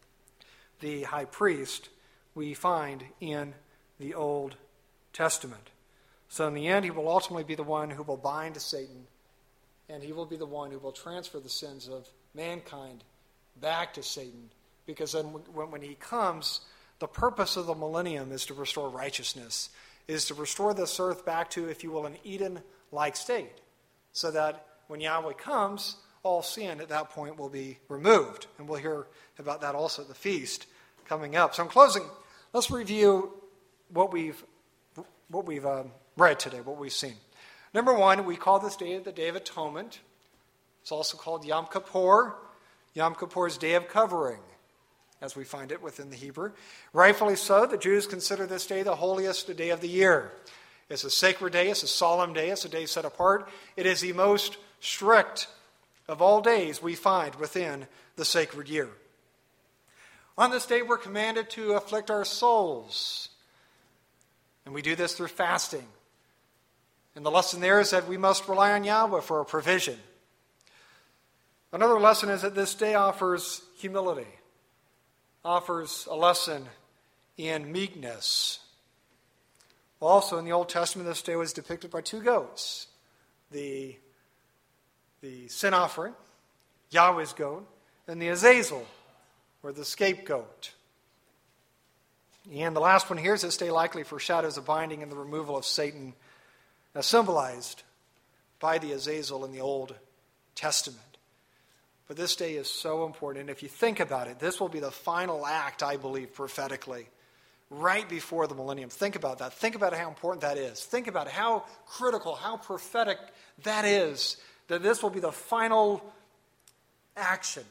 the high priest we find in the Old Testament. So in the end, he will ultimately be the one who will bind Satan, and he will be the one who will transfer the sins of mankind back to Satan. Because then when, when he comes, the purpose of the millennium is to restore righteousness, is to restore this earth back to, if you will, an Eden-like state, so that when Yahweh comes, all sin at that point will be removed. And we'll hear about that also at the feast coming up. So in closing, let's review what we've what we've um, read today, what we've seen. Number one, we call this day the Day of Atonement. It's also called Yom Kippur. Yom Kippur's Day of Covering, as we find it within the Hebrew. Rightfully so, the Jews consider this day the holiest day of the year. It's a sacred day, it's a solemn day, it's a day set apart. It is the most strict of all days we find within the sacred year. On this day, we're commanded to afflict our souls. And we do this through fasting. And the lesson there is that we must rely on Yahweh for our provision. Another lesson is that this day offers humility, offers a lesson in meekness. Also, in the Old Testament, this day was depicted by two goats. The, the sin offering, Yahweh's goat, and the Azazel, or the scapegoat. And the last one here is this day likely foreshadows the binding and the removal of Satan, as symbolized by the Azazel in the Old Testament. But this day is so important. And if you think about it, this will be the final act, I believe, prophetically, right before the millennium. Think about that. Think about how important that is. Think about how critical, how prophetic that is, that this will be the final action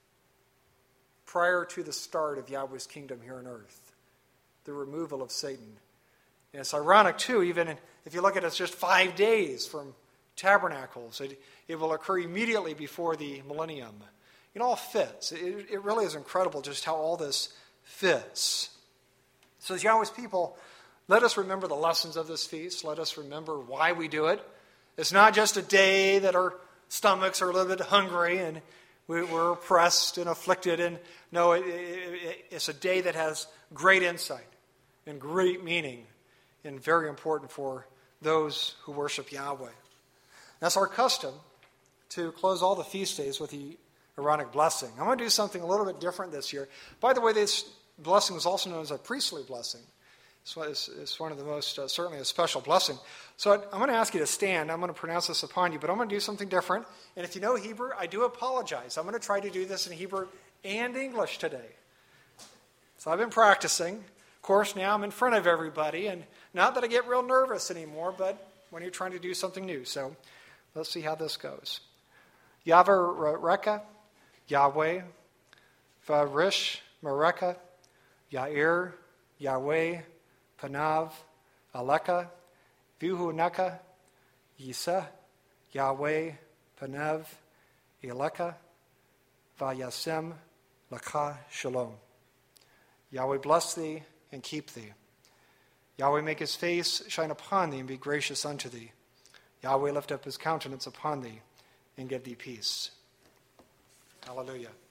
prior to the start of Yahweh's kingdom here on earth, the removal of Satan. And it's ironic, too, even if you look at it, it's just five days from Tabernacles. It, it will occur immediately before the millennium. It all fits. It, it really is incredible just how all this fits. So as Yahweh's people, let us remember the lessons of this feast. Let us remember why we do it. It's not just a day that our stomachs are a little bit hungry and we're oppressed and afflicted. And no, it, it, it's a day that has great insight and great meaning and very important for those who worship Yahweh. That's our custom to close all the feast days with the Aaronic blessing. I'm going to do something a little bit different this year. By the way, this blessing is also known as a priestly blessing. It's, it's one of the most, uh, certainly a special blessing. So I'm going to ask you to stand. I'm going to pronounce this upon you, but I'm going to do something different. And if you know Hebrew, I do apologize. I'm going to try to do this in Hebrew and English today. So I've been practicing. Of course, now I'm in front of everybody, and not that I get real nervous anymore, but when you're trying to do something new. So let's see how this goes. Yahweh Reka, Yahweh, Varish Mareka, Yair, Yahweh, Panav, Aleka, Vuhuneka, Yisa, Yahweh, Panav, Eleka, Vayasem, Laka, Shalom. Yahweh bless thee and keep thee. Yahweh make his face shine upon thee and be gracious unto thee. Yahweh lift up his countenance upon thee and give thee peace. Hallelujah.